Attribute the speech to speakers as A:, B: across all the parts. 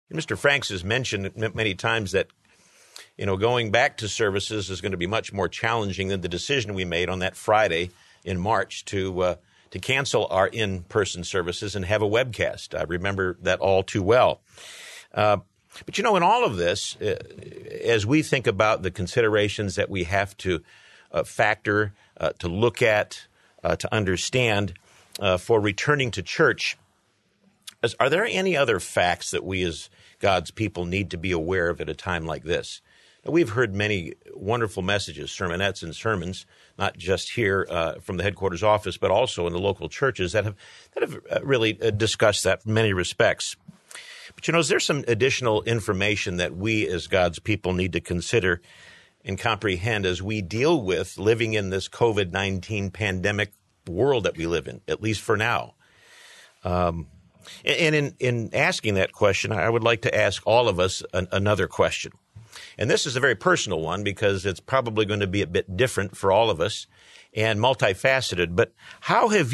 A: Mr. Franks has mentioned many times that, going back to services is going to be much more challenging than the decision we made on that Friday in March to cancel our in-person services and have a webcast. I remember that all too well. But, in all of this, as we think about the considerations that we have to factor, to look at, to understand for returning to church, are there any other facts that we as God's people need to be aware of at a time like this? Now, we've heard many wonderful messages, sermonettes and sermons, not just here from the headquarters office, but also in the local churches that have really discussed that in many respects. But, is there some additional information that we as God's people need to consider and comprehend as we deal with living in this COVID-19 pandemic world that we live in, at least for now? And in asking that question, I would like to ask all of us another question. And this is a very personal one because it's probably going to be a bit different for all of us and multifaceted. But how have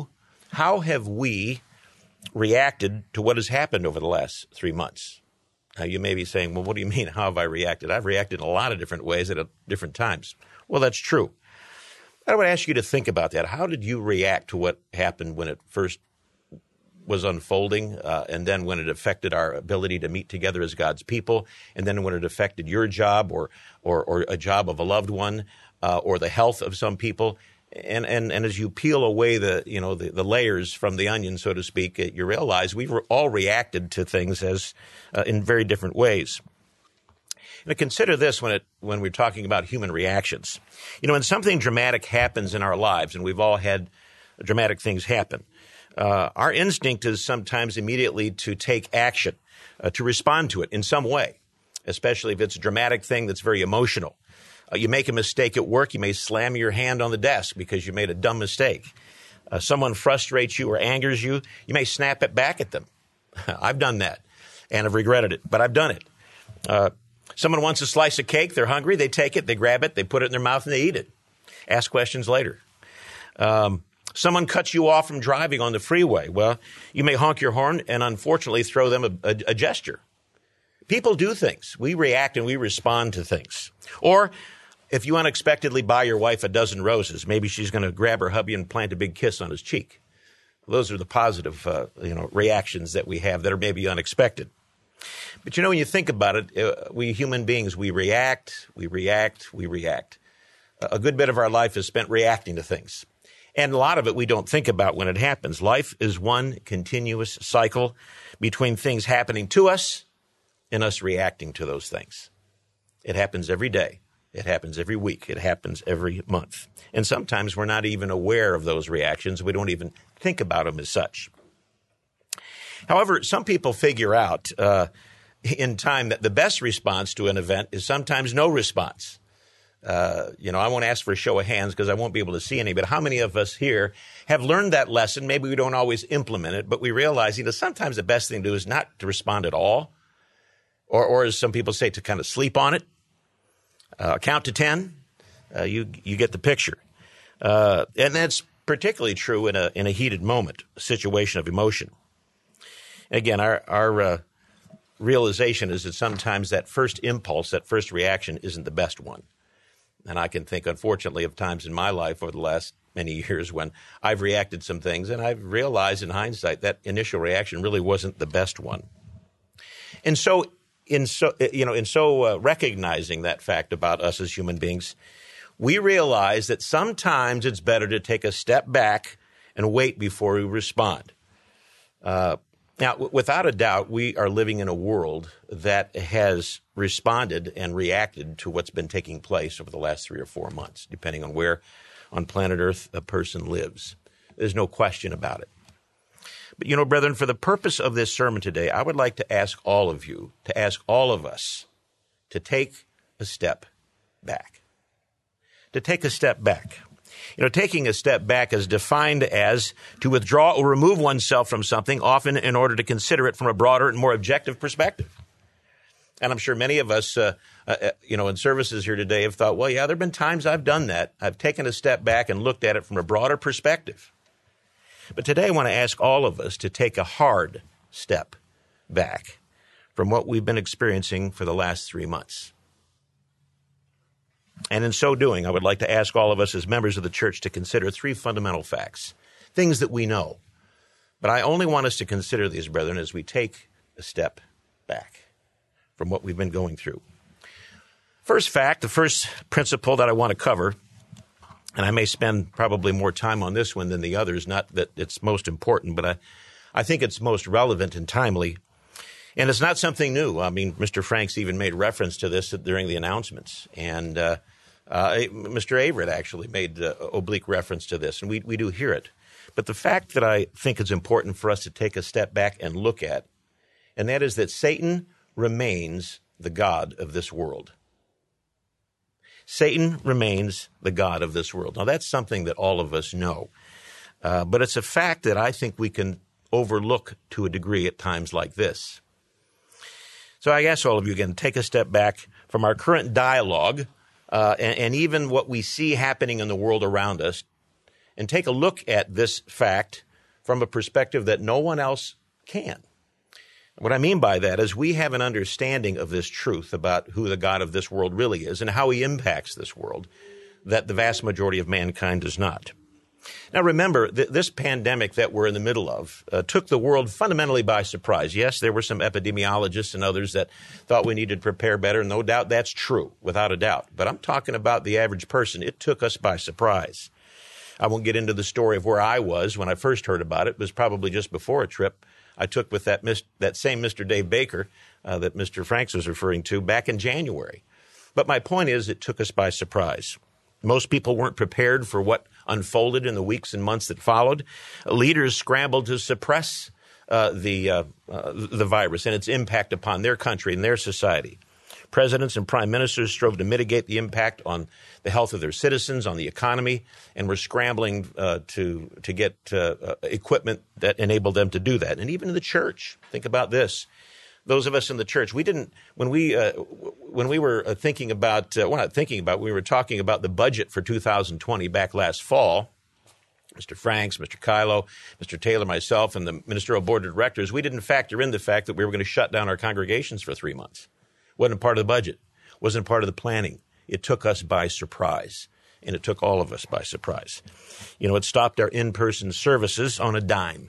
A: we reacted to what has happened over the last 3 months? Now, you may be saying, well, what do you mean? How have I reacted? I've reacted in a lot of different ways at different times. Well, that's true. I would ask you to think about that. How did you react to what happened when it first was unfolding, and then when it affected our ability to meet together as God's people, and then when it affected your job or a job of a loved one, or the health of some people? And as you peel away the layers from the onion, so to speak, you realize we've all reacted to things as in very different ways. Now, consider this when we're talking about human reactions. When something dramatic happens in our lives, and we've all had dramatic things happen, our instinct is sometimes immediately to take action, to respond to it in some way, especially if it's a dramatic thing that's very emotional. You make a mistake at work, you may slam your hand on the desk because you made a dumb mistake. Someone frustrates you or angers you, you may snap it back at them. I've done that and have regretted it, but I've done it. Someone wants a slice of cake, they're hungry, they take it, they grab it, they put it in their mouth and they eat it. Ask questions later. Someone cuts you off from driving on the freeway. Well, you may honk your horn and unfortunately throw them a gesture. People do things. We react and we respond to things. Or if you unexpectedly buy your wife a dozen roses, maybe she's going to grab her hubby and plant a big kiss on his cheek. Those are the positive, reactions that we have that are maybe unexpected. But when you think about it, we human beings, we react. A good bit of our life is spent reacting to things. And a lot of it we don't think about when it happens. Life is one continuous cycle between things happening to us and us reacting to those things. It happens every day. It happens every week. It happens every month. And sometimes we're not even aware of those reactions. We don't even think about them as such. However, some people figure out in time that the best response to an event is sometimes no response. I won't ask for a show of hands because I won't be able to see any, but how many of us here have learned that lesson? Maybe we don't always implement it, but we realize, sometimes the best thing to do is not to respond at all, or as some people say, to kind of sleep on it. Count to 10. You get the picture. And that's particularly true in a heated moment, a situation of emotion. Again, our realization is that sometimes that first impulse, that first reaction isn't the best one. And I can think, unfortunately, of times in my life over the last many years when I've reacted some things, and I've realized in hindsight that initial reaction really wasn't the best one. And so, recognizing that fact about us as human beings, we realize that sometimes it's better to take a step back and wait before we respond. Now, without a doubt, we are living in a world that has responded and reacted to what's been taking place over the last 3 or 4 months, depending on where on planet Earth a person lives. There's no question about it. But, brethren, for the purpose of this sermon today, I would like to ask all of you, to ask all of us, to take a step back. To take a step back. Taking a step back is defined as to withdraw or remove oneself from something, often in order to consider it from a broader and more objective perspective. And I'm sure many of us, in services here today have thought, well, yeah, there have been times I've done that. I've taken a step back and looked at it from a broader perspective. But today I want to ask all of us to take a hard step back from what we've been experiencing for the last 3 months. And in so doing, I would like to ask all of us as members of the church to consider 3 fundamental facts, things that we know. But I only want us to consider these, brethren, as we take a step back from what we've been going through. First fact, the first principle that I want to cover, and I may spend probably more time on this one than the others, not that it's most important, but I think it's most relevant and timely. And it's not something new. I mean, Mr. Franks even made reference to this during the announcements. And Mr. Averett actually made oblique reference to this, and we do hear it. But the fact that I think is important for us to take a step back and look at, and that is that Satan remains the god of this world. Satan remains the god of this world. Now, that's something that all of us know. But it's a fact that I think we can overlook to a degree at times like this. So I ask all of you again, take a step back from our current dialogue and even what we see happening in the world around us, and take a look at this fact from a perspective that no one else can. What I mean by that is we have an understanding of this truth about who the God of this world really is and how he impacts this world that the vast majority of mankind does not. Now, remember, this pandemic that we're in the middle of took the world fundamentally by surprise. Yes, there were some epidemiologists and others that thought we needed to prepare better. No doubt that's true, without a doubt. But I'm talking about the average person. It took us by surprise. I won't get into the story of where I was when I first heard about it. It was probably just before a trip I took with that same Mr. Dave Baker that Mr. Franks was referring to back in January. But my point is it took us by surprise. Most people weren't prepared for what unfolded in the weeks and months that followed. Leaders scrambled to suppress the virus and its impact upon their country and their society. Presidents and prime ministers strove to mitigate the impact on the health of their citizens, on the economy, and were scrambling to get equipment that enabled them to do that. And even in the church, think about this. Those of us in the church, we didn't, when we were thinking about, we were talking about the budget for 2020 back last fall, Mr. Franks, Mr. Kylo, Mr. Taylor, myself, and the ministerial board of directors, we didn't factor in the fact that we were going to shut down our congregations for 3 months. Wasn't part of the budget, wasn't part of the planning. It took us by surprise, and it took all of us by surprise. You know, it stopped our in-person services on a dime.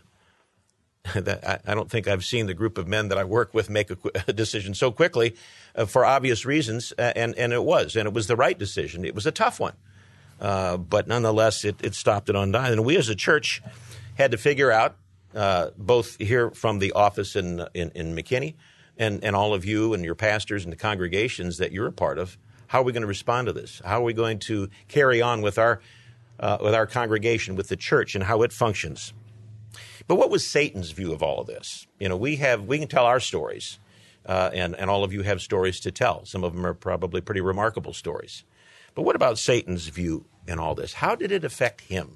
A: I don't think I've seen the group of men that I work with make a decision so quickly for obvious reasons, and it was the right decision. It was a tough one, but nonetheless, it stopped it on dime. And we as a church had to figure out, both here from the office in McKinney and all of you and your pastors and the congregations that you're a part of, how are we going to respond to this? How are we going to carry on with our congregation, with the church, and how it functions? But what was Satan's view of all of this? You know, we can tell our stories, and all of you have stories to tell. Some of them are probably pretty remarkable stories. But what about Satan's view in all this? How did it affect him?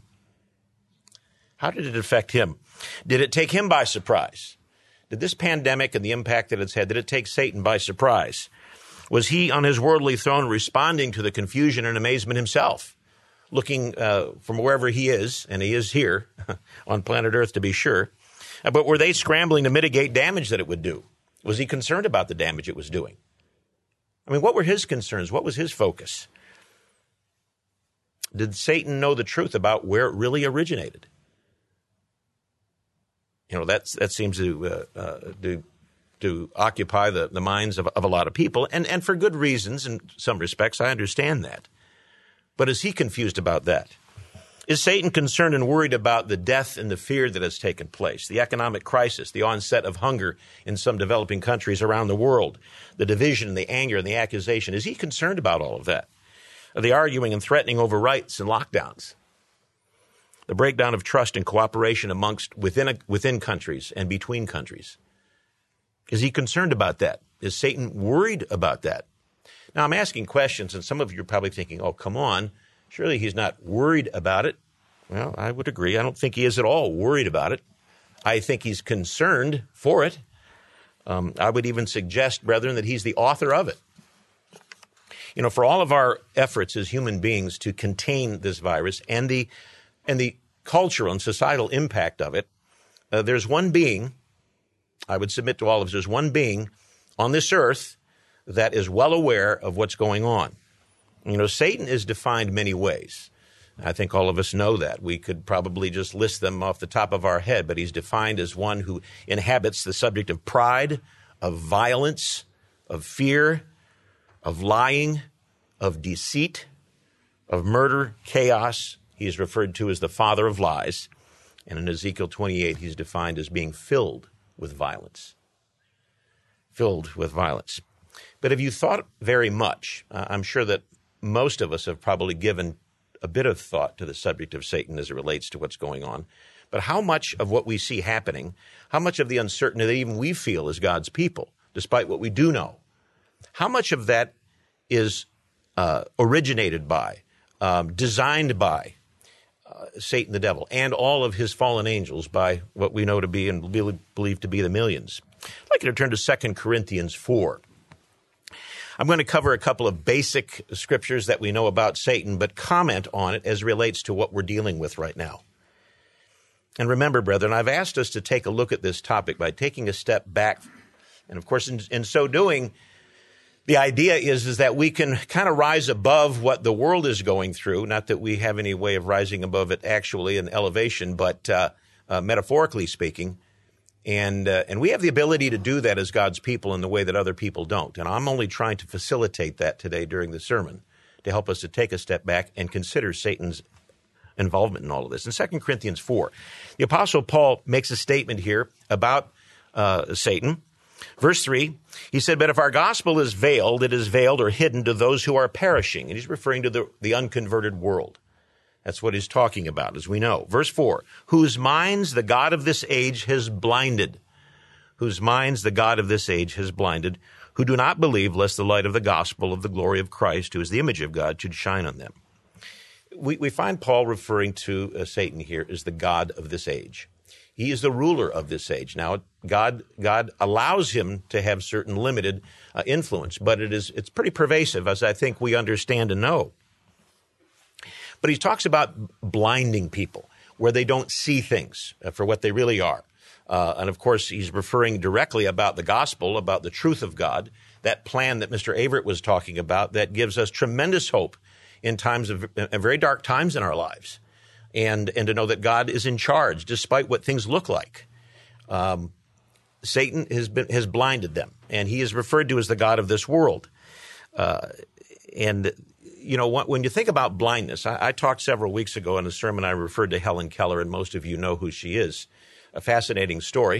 A: How did it affect him? Did it take him by surprise? Did this pandemic and the impact that it's had, did it take Satan by surprise? Was he on his worldly throne responding to the confusion and amazement himself? Looking from wherever he is, and he is here on planet Earth to be sure, but were they scrambling to mitigate damage that it would do? Was he concerned about the damage it was doing? I mean, what were his concerns? What was his focus? Did Satan know the truth about where it really originated? You know, that seems to occupy the minds of a lot of people, and for good reasons in some respects. I understand that. But is he confused about that? Is Satan concerned and worried about the death and the fear that has taken place, the economic crisis, the onset of hunger in some developing countries around the world, the division, the anger, and the accusation? Is he concerned about all of that? The arguing and threatening over rights and lockdowns, the breakdown of trust and cooperation within countries and between countries? Is he concerned about that? Is Satan worried about that? Now, I'm asking questions, and some of you are probably thinking, oh, come on, surely he's not worried about it. Well, I would agree. I don't think he is at all worried about it. I think he's concerned for it. I would even suggest, brethren, that he's the author of it. You know, for all of our efforts as human beings to contain this virus and the cultural and societal impact of it, there's one being, I would submit to all of us, there's one being on this earth that is well aware of what's going on. Satan is defined many ways. I think all of us know that. We could probably just list them off the top of our head, but he's defined as one who inhabits the subject of pride, of violence, of fear, of lying, of deceit, of murder, chaos. He is referred to as the father of lies. And in Ezekiel 28, he's defined as being filled with violence. Filled with violence. But have you thought very much? I'm sure that most of us have probably given a bit of thought to the subject of Satan as it relates to what's going on. But how much of what we see happening, how much of the uncertainty that even we feel as God's people, despite what we do know, how much of that is originated by, designed by Satan the devil and all of his fallen angels, by what we know to be and believe to be the millions? I'd like you to turn to 2 Corinthians 4. I'm going to cover a couple of basic scriptures that we know about Satan, but comment on it as it relates to what we're dealing with right now. And remember, brethren, I've asked us to take a look at this topic by taking a step back. And of course, in so doing, the idea is that we can kind of rise above what the world is going through. Not that we have any way of rising above it actually in elevation, but metaphorically speaking. And we have the ability to do that as God's people in the way that other people don't. And I'm only trying to facilitate that today during the sermon to help us to take a step back and consider Satan's involvement in all of this. In 2 Corinthians 4, the Apostle Paul makes a statement here about Satan. Verse 3, he said, "But if our gospel is veiled, it is veiled or hidden to those who are perishing." And he's referring to the unconverted world. That's what he's talking about, as we know. Verse 4, "Whose minds the God of this age has blinded." Whose minds the God of this age has blinded, who do not believe, lest the light of the gospel of the glory of Christ, who is the image of God, should shine on them. We find Paul referring to Satan here as the God of this age. He is the ruler of this age. Now, God allows him to have certain limited influence, but it's pretty pervasive, as I think we understand and know. But he talks about blinding people, where they don't see things for what they really are. And of course, he's referring directly about the gospel, about the truth of God, that plan that Mr. Averitt was talking about that gives us tremendous hope in times of very dark times in our lives. And to know that God is in charge, despite what things look like. Satan has blinded them, and he is referred to as the God of this world. When you think about blindness, I talked several weeks ago in a sermon, I referred to Helen Keller, and most of you know who she is. A fascinating story.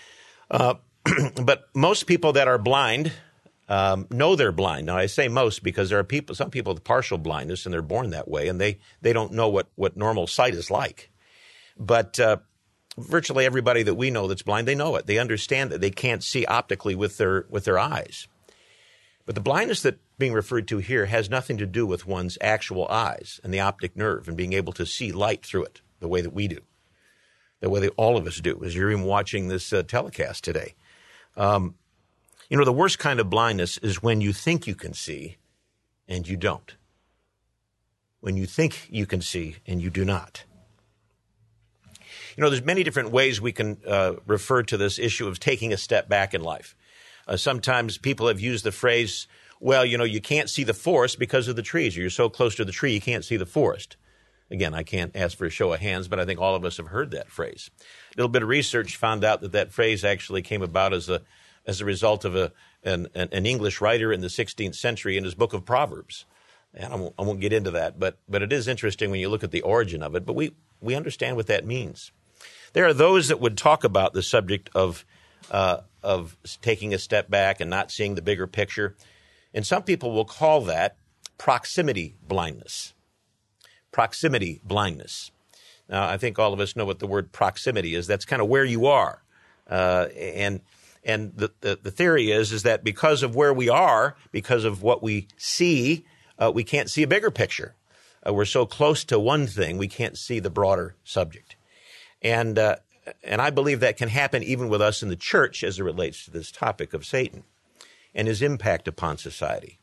A: But most people that are blind know they're blind. Now, I say most because there are some people with partial blindness, and they're born that way, and they don't know what normal sight is like. But virtually everybody that we know that's blind, they know it. They understand that they can't see optically with their eyes. But the blindness that being referred to here has nothing to do with one's actual eyes and the optic nerve and being able to see light through it the way that we do, the way that all of us do, as you're even watching this telecast today. The worst kind of blindness is when you think you can see and you don't. When you think you can see and you do not. There's many different ways we can refer to this issue of taking a step back in life. Sometimes people have used the phrase, well, you can't see the forest because of the trees. You're so close to the tree, you can't see the forest. Again, I can't ask for a show of hands, but I think all of us have heard that phrase. A little bit of research found out that phrase actually came about as a result of an English writer in the 16th century in his book of Proverbs. And I won't get into that, but it is interesting when you look at the origin of it. But we understand what that means. There are those that would talk about the subject of taking a step back and not seeing the bigger picture. And some people will call that proximity blindness. Proximity blindness. Now, I think all of us know what the word proximity is. That's kind of where you are. And the theory is that because of where we are, because of what we see, we can't see a bigger picture. We're so close to one thing, we can't see the broader subject. And I believe that can happen even with us in the church as it relates to this topic of Satan and his impact upon society,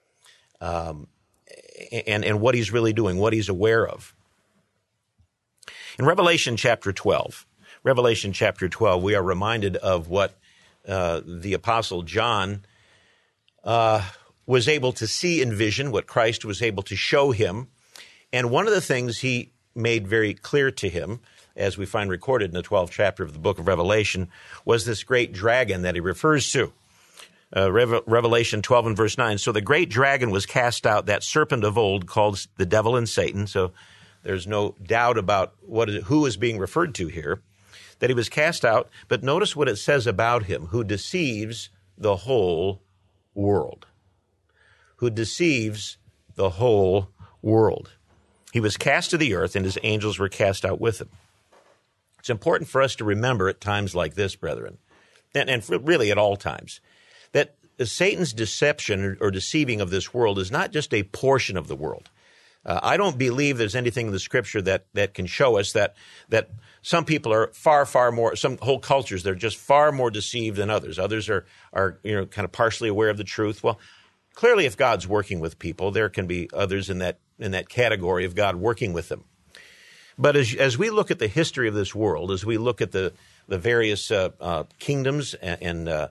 A: and what he's really doing, what he's aware of. In Revelation chapter 12, we are reminded of what the Apostle John was able to see in vision what Christ was able to show him. And one of the things he made very clear to him, as we find recorded in the 12th chapter of the book of Revelation, was this great dragon that he refers to. Revelation 12 and verse 9. So the great dragon was cast out, that serpent of old called the devil and Satan. So there's no doubt about who is being referred to here, that he was cast out. But notice what it says about him, who deceives the whole world. Who deceives the whole world. He was cast to the earth, and his angels were cast out with him. It's important for us to remember at times like this, brethren, and really at all times, that Satan's deception or deceiving of this world is not just a portion of the world. I don't believe there's anything in the Scripture that can show us that some people are far more, some whole cultures, they're just far more deceived than others. Others are kind of partially aware of the truth. Well, clearly, if God's working with people, there can be others in that category of God working with them. But as we look at the history of this world, as we look at the various kingdoms and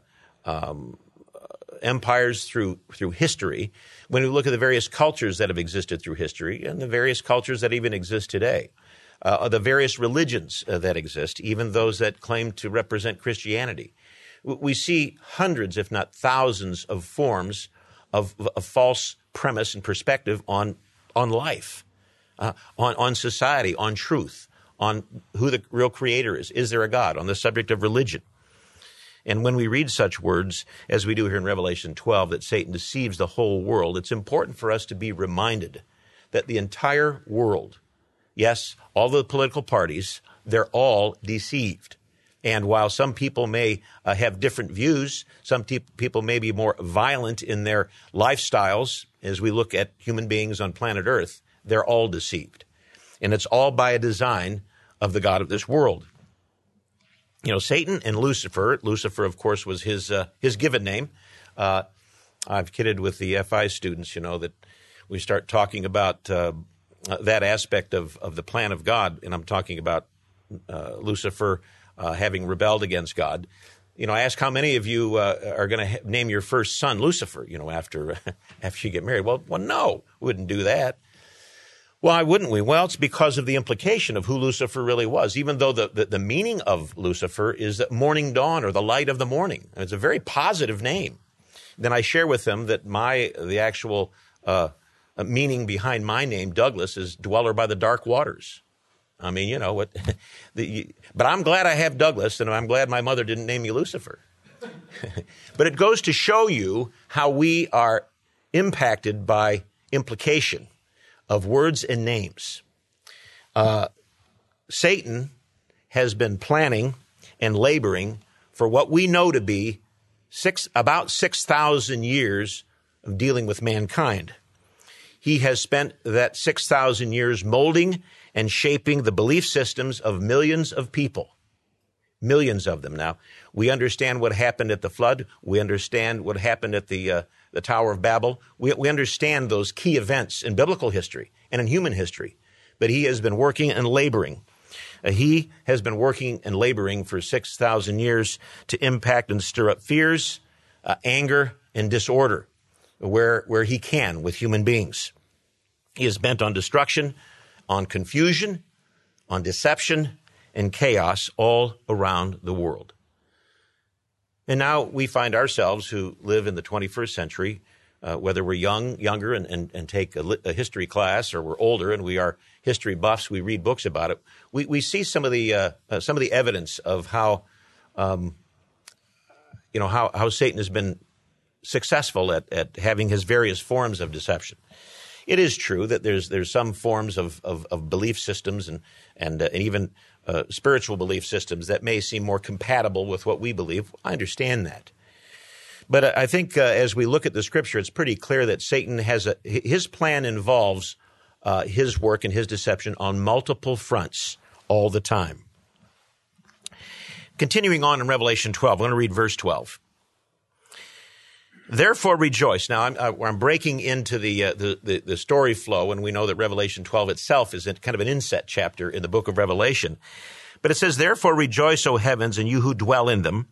A: empires through history, when we look at the various cultures that have existed through history and the various cultures that even exist today, the various religions that exist, even those that claim to represent Christianity, we see hundreds, if not thousands, of forms of false premise and perspective on life, on society, on truth, on who the real creator is. Is there a God? On the subject of religion. And when we read such words, as we do here in Revelation 12, that Satan deceives the whole world, it's important for us to be reminded that the entire world, yes, all the political parties, they're all deceived. And while some people may have different views, some people may be more violent in their lifestyles, as we look at human beings on planet Earth, they're all deceived. And it's all by a design of the God of this world. You know, Satan and Lucifer, of course, was his given name. I've kidded with the FI students, that we start talking about that aspect of the plan of God, and I'm talking about Lucifer having rebelled against God. I ask how many of you are going to name your first son Lucifer, after you get married. Well, no, we wouldn't do that. Why wouldn't we? Well, it's because of the implication of who Lucifer really was, even though the meaning of Lucifer is the morning dawn or the light of the morning. And it's a very positive name. Then I share with them that the actual meaning behind my name, Douglas, is dweller by the dark waters. I mean, what? But I'm glad I have Douglas, and I'm glad my mother didn't name me Lucifer. But it goes to show you how we are impacted by implication of words and names. Satan has been planning and laboring for what we know to be about 6,000 years of dealing with mankind. He has spent that 6,000 years molding and shaping the belief systems of millions of people. Millions of them. Now, we understand what happened at the flood. We understand what happened at the Tower of Babel. We understand those key events in biblical history and in human history. But he has been working and laboring. He has been working and laboring for 6,000 years to impact and stir up fears, anger, and disorder where he can with human beings. He is bent on destruction, on confusion, on deception, and chaos all around the world. And now we find ourselves who live in the 21st century, whether we're younger and take a history class, or we're older and we are history buffs, we read books about it. We see some of the evidence of how Satan has been successful at having his various forms of deception. It is true that there's some forms of belief systems and even spiritual belief systems that may seem more compatible with what we believe. I understand that. But I think as we look at the Scripture, it's pretty clear that Satan his plan involves his work and his deception on multiple fronts all the time. Continuing on in Revelation 12, I'm going to read verse 12. Therefore rejoice. Now, I'm breaking into the story flow, and we know that Revelation 12 itself is kind of an inset chapter in the book of Revelation. But it says, therefore rejoice, O heavens, and you who dwell in them.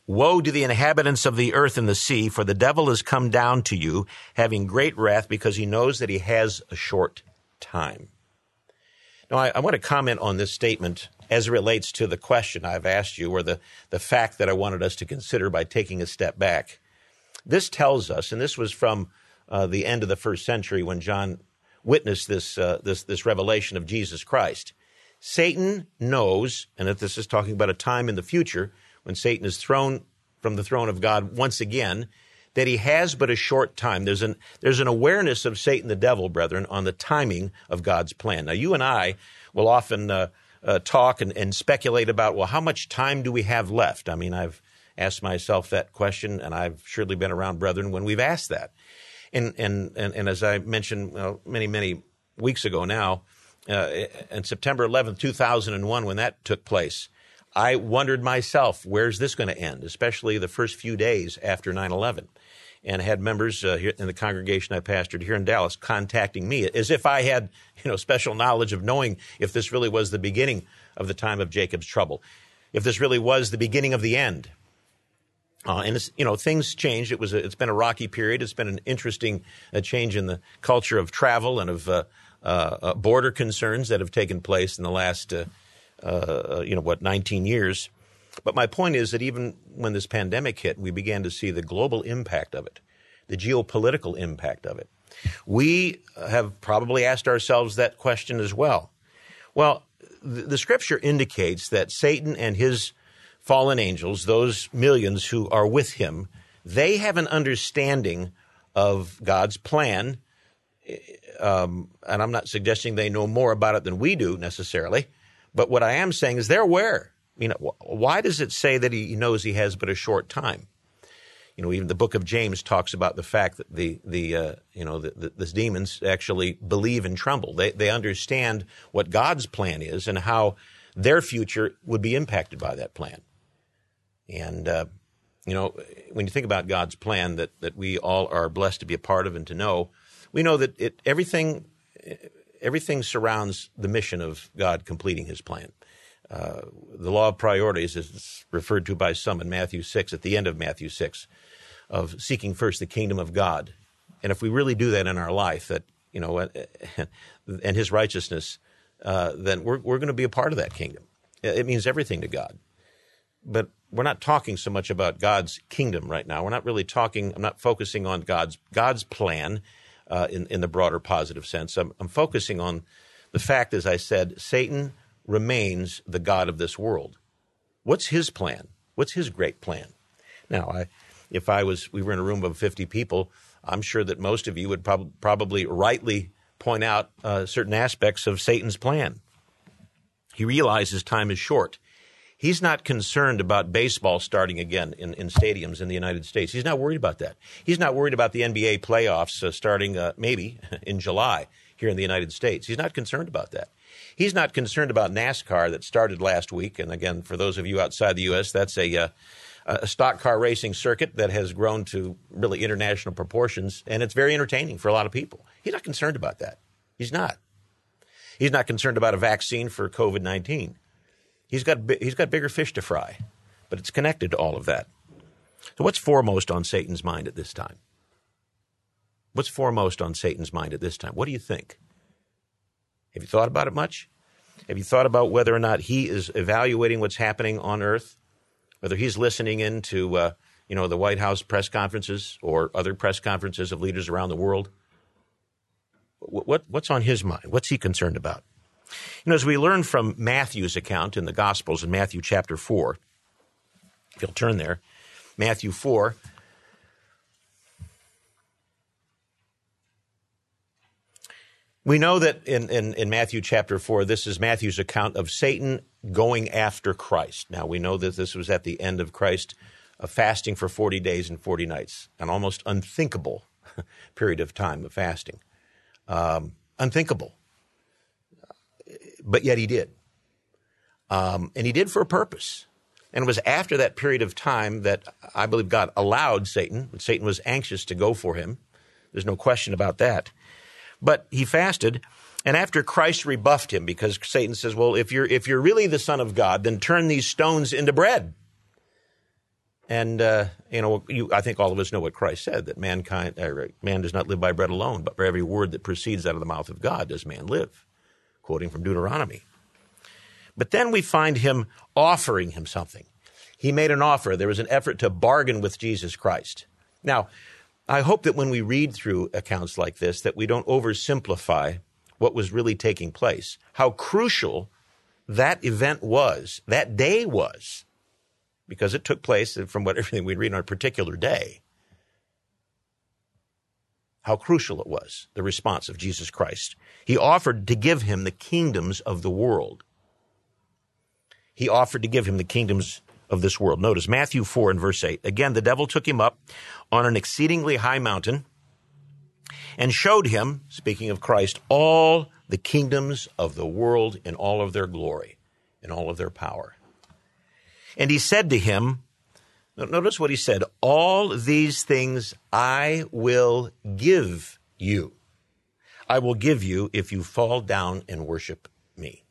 A: Woe to the inhabitants of the earth and the sea, for the devil has come down to you, having great wrath, because he knows that he has a short time. Now, I want to comment on this statement as it relates to the question I've asked you, or the fact that I wanted us to consider by taking a step back. This tells us, and this was from the end of the first century when John witnessed this revelation of Jesus Christ. Satan knows, and that this is talking about a time in the future when Satan is thrown from the throne of God once again, that he has but a short time. There's an awareness of Satan the devil, brethren, on the timing of God's plan. Now, you and I will often talk and speculate about, well, how much time do we have left? I mean, I've asked myself that question, and I've surely been around brethren when we've asked that. And as I mentioned many weeks ago now, on September 11th, 2001, when that took place, I wondered myself, where's this going to end, especially the first few days after 9/11, and had members here in the congregation I pastored here in Dallas contacting me as if I had, special knowledge of knowing if this really was the beginning of the time of Jacob's trouble, if this really was the beginning of the end. And things changed. It's been a rocky period. It's been an interesting change in the culture of travel and of border concerns that have taken place in the last 19 years. But my point is that even when this pandemic hit, we began to see the global impact of it, the geopolitical impact of it. We have probably asked ourselves that question as well. Well, the scripture indicates that Satan and his fallen angels, those millions who are with him, they have an understanding of God's plan. And I'm not suggesting they know more about it than we do necessarily. But what I am saying is they're aware. Why does it say that he knows he has but a short time? Even the book of James talks about the fact that the demons actually believe and tremble. They understand what God's plan is and how their future would be impacted by that plan. And, when you think about God's plan that we all are blessed to be a part of and to know, we know that everything surrounds the mission of God completing his plan. The law of priorities is referred to by some in Matthew 6, at the end of Matthew 6, of seeking first the kingdom of God. And if we really do that in our life, and his righteousness, then we're going to be a part of that kingdom. It means everything to God. But we're not talking so much about God's kingdom right now. I'm not focusing on God's plan in the broader positive sense. I'm focusing on the fact, as I said, Satan remains the god of this world. What's his plan? What's his great plan? Now, if we were in a room of 50 people, I'm sure that most of you would probably rightly point out certain aspects of Satan's plan. He realizes time is short. He's not concerned about baseball starting again in stadiums in the United States. He's not worried about that. He's not worried about the NBA playoffs starting maybe in July here in the United States. He's not concerned about that. He's not concerned about NASCAR that started last week. And again, for those of you outside the U.S., that's a stock car racing circuit that has grown to really international proportions, and it's very entertaining for a lot of people. He's not concerned about that. He's not. He's not concerned about a vaccine for COVID-19. He's got bigger fish to fry, but it's connected to all of that. So what's foremost on Satan's mind at this time? What's foremost on Satan's mind at this time? What do you think? Have you thought about it much? Have you thought about whether or not he is evaluating what's happening on earth? Whether he's listening in to, the White House press conferences or other press conferences of leaders around the world? What's on his mind? What's he concerned about? As we learn from Matthew's account in the Gospels in Matthew chapter 4, if you'll turn there, Matthew 4, we know that in Matthew chapter 4, this is Matthew's account of Satan going after Christ. Now, we know that this was at the end of Christ fasting for 40 days and 40 nights, an almost unthinkable period of time of fasting. Unthinkable. But yet he did. And he did for a purpose. And it was after that period of time that I believe God allowed Satan. Satan was anxious to go for him. There's no question about that. But he fasted, and after Christ rebuffed him, because Satan says, well, if you're really the Son of God, then turn these stones into bread. And, I think all of us know what Christ said, that man does not live by bread alone, but for every word that proceeds out of the mouth of God does man live, quoting from Deuteronomy. But then we find him offering him something. He made an offer. There was an effort to bargain with Jesus Christ. Now, I hope that when we read through accounts like this, that we don't oversimplify what was really taking place, how crucial that event was, that day was, because it took place from everything we read on a particular day. How crucial it was, the response of Jesus Christ. He offered to give him the kingdoms of the world. He offered to give him the kingdoms of this world. Notice Matthew 4 and verse 8. Again, the devil took him up on an exceedingly high mountain and showed him, speaking of Christ, all the kingdoms of the world in all of their glory, in all of their power. And he said to him, notice what he said, all these things I will give you. I will give you if you fall down and worship me.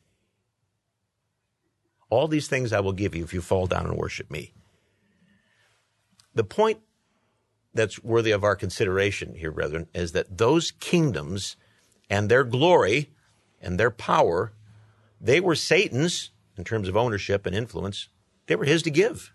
A: All these things I will give you if you fall down and worship me. The point that's worthy of our consideration here, brethren, is that those kingdoms and their glory and their power, they were Satan's in terms of ownership and influence. They were his to give.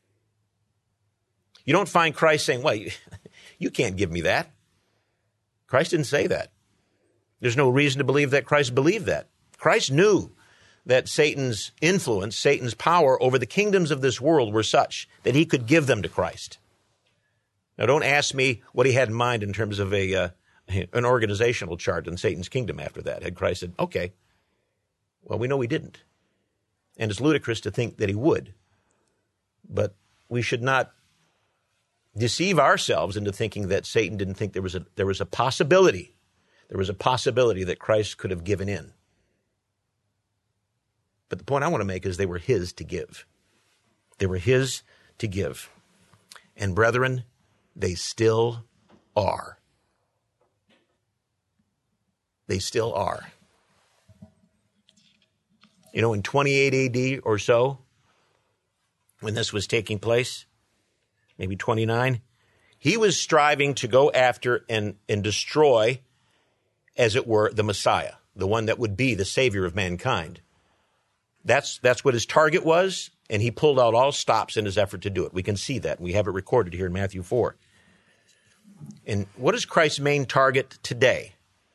A: You don't find Christ saying, well, you can't give me that. Christ didn't say that. There's no reason to believe that Christ believed that. Christ knew that Satan's influence, Satan's power over the kingdoms of this world were such that he could give them to Christ. Now, don't ask me what he had in mind in terms of an organizational chart in Satan's kingdom after that. Had Christ said, okay, well, we know he didn't. And it's ludicrous to think that he would. But we should not deceive ourselves into thinking that Satan didn't think there was a possibility. There was a possibility that Christ could have given in. But the point I want to make is they were his to give. They were his to give. And brethren, they still are. They still are. You know, in 28 AD or so, when this was taking place, maybe 29, he was striving to go after and destroy, as it were, the Messiah, the one that would be the Savior of mankind. That's what his target was, and he pulled out all stops in his effort to do it. We can see that. We have it recorded here in Matthew 4. And what is Christ's main target today?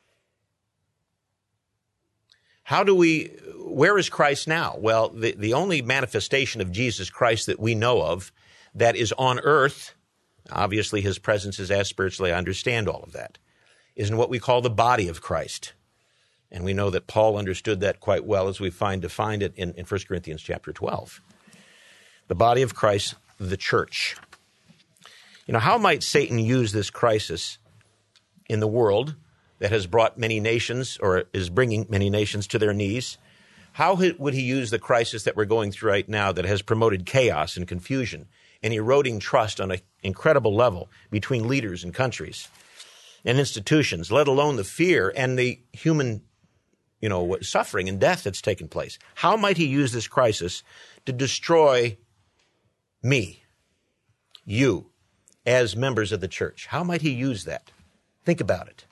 A: Where is Christ now? Well, the only manifestation of Jesus Christ that we know of that is on earth, obviously his presence is as spiritually, I understand all of that, is in what we call the body of Christ. And we know that Paul understood that quite well as we defined it in 1 Corinthians chapter 12. The body of Christ, the church. You know, how might Satan use this crisis in the world that has brought many nations or is bringing many nations to their knees? How would he use the crisis that we're going through right now that has promoted chaos and confusion and eroding trust on an incredible level between leaders and countries and institutions, let alone the fear and the human, suffering and death that's taken place? How might he use this crisis to destroy me, you, as members of the church? How might he use that? Think about it.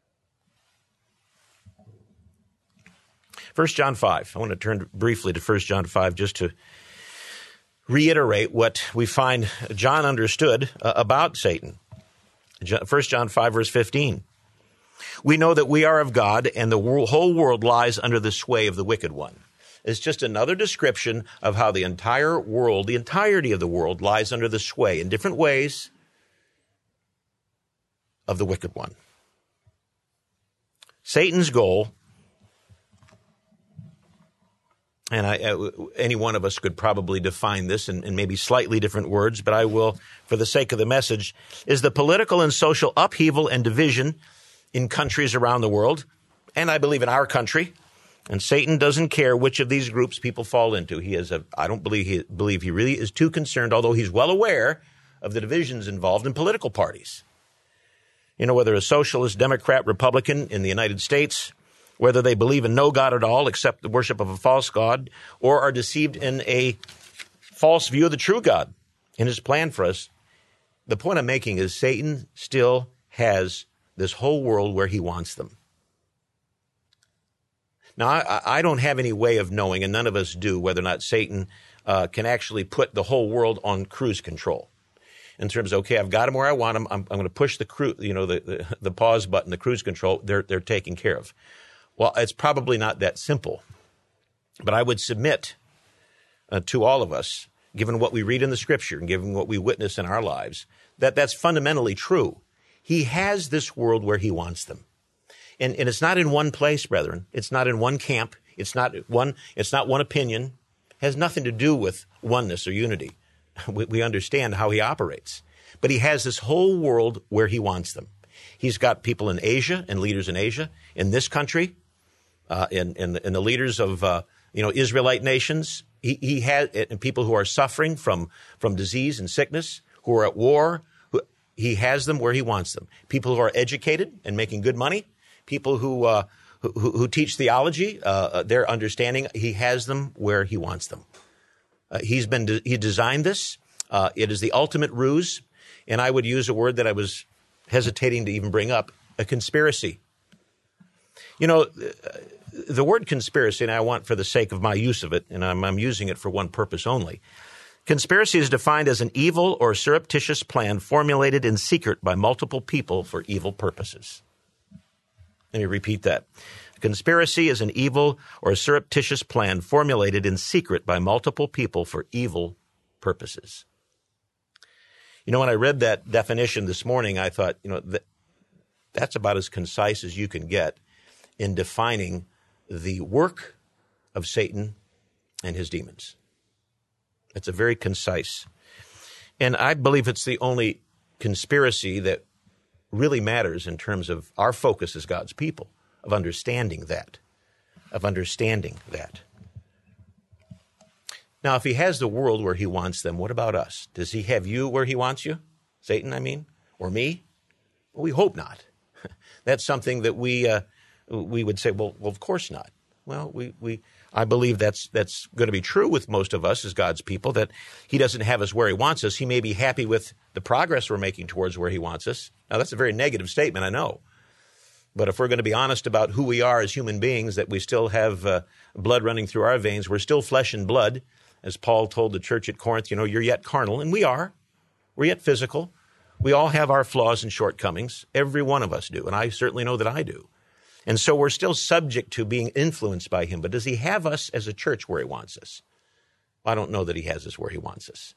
A: 1 John 5. I want to turn briefly to 1 John 5 just to reiterate what we find John understood about Satan. 1 John 5, verse 15. We know that we are of God, and the whole world lies under the sway of the wicked one. It's just another description of how the entire world, the entirety of the world, lies under the sway in different ways of the wicked one. Satan's goal, and any one of us could probably define this in maybe slightly different words, but I will, for the sake of the message, is the political and social upheaval and division in countries around the world, and I believe in our country. And Satan doesn't care which of these groups people fall into. I don't believe he really is too concerned, although he's well aware of the divisions involved in political parties. You know, whether a socialist, Democrat, Republican in the United States, whether they believe in no God at all except the worship of a false God, or are deceived in a false view of the true God in his plan for us, the point I'm making is Satan still has this whole world where he wants them. Now, I don't have any way of knowing, and none of us do, whether or not Satan can actually put the whole world on cruise control. In terms of, okay, I've got them where I want them. I'm going to push the pause button, the cruise control. They're taken care of. Well, it's probably not that simple. But I would submit to all of us, given what we read in the Scripture and given what we witness in our lives, that that's fundamentally true. He has this world where he wants them. And it's not in one place, brethren. It's not in one camp. It's not one opinion. It has nothing to do with oneness or unity. We understand how he operates. But he has this whole world where he wants them. He's got people in Asia and leaders in Asia, in this country, in the leaders of Israelite nations. He has and people who are suffering from disease and sickness, who are at war. He has them where he wants them. People who are educated and making good money, people who teach theology, their understanding. He has them where he wants them. He designed this. It is the ultimate ruse, and I would use a word that I was hesitating to even bring up: a conspiracy. You know, the word conspiracy, and I want for the sake of my use of it, and I'm using it for one purpose only. Conspiracy is defined as an evil or surreptitious plan formulated in secret by multiple people for evil purposes. Let me repeat that. Conspiracy is an evil or surreptitious plan formulated in secret by multiple people for evil purposes. You know, when I read that definition this morning, I thought, that's about as concise as you can get in defining the work of Satan and his demons. It's a very concise. And I believe it's the only conspiracy that really matters in terms of our focus as God's people, of understanding that. Now, if he has the world where he wants them, what about us? Does he have you where he wants you? Satan, I mean, or me? Well, we hope not. That's something that we would say, well, of course not. Well, I believe that's going to be true with most of us as God's people, that he doesn't have us where he wants us. He may be happy with the progress we're making towards where he wants us. Now, that's a very negative statement, I know. But if we're going to be honest about who we are as human beings, that we still have blood running through our veins, we're still flesh and blood, as Paul told the church at Corinth, you're yet carnal, and we are. We're yet physical. We all have our flaws and shortcomings. Every one of us do, and I certainly know that I do. And so we're still subject to being influenced by him. But does he have us as a church where he wants us? I don't know that he has us where he wants us.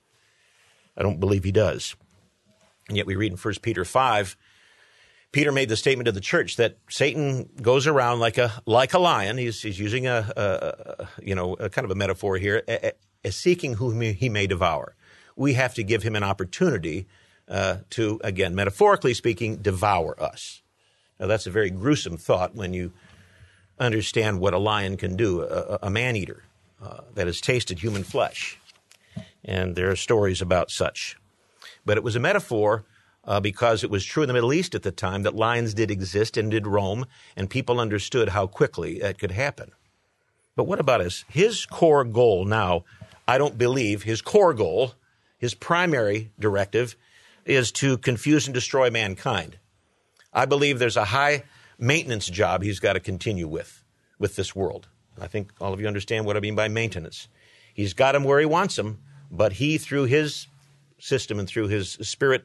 A: I don't believe he does. And yet we read in 1 Peter 5, Peter made the statement to the church that Satan goes around like a lion. He's using a kind of a metaphor here, as seeking whom he may devour. We have to give him an opportunity to, again, metaphorically speaking, devour us. Now, that's a very gruesome thought when you understand what a lion can do, a man-eater that has tasted human flesh. And there are stories about such. But it was a metaphor because it was true in the Middle East at the time that lions did exist and did roam, and people understood how quickly that could happen. But what about us? His core goal now, I don't believe his core goal, his primary directive, is to confuse and destroy mankind. I believe there's a high maintenance job he's got to continue with this world. I think all of you understand what I mean by maintenance. He's got him where he wants him, but he, through his system and through his spirit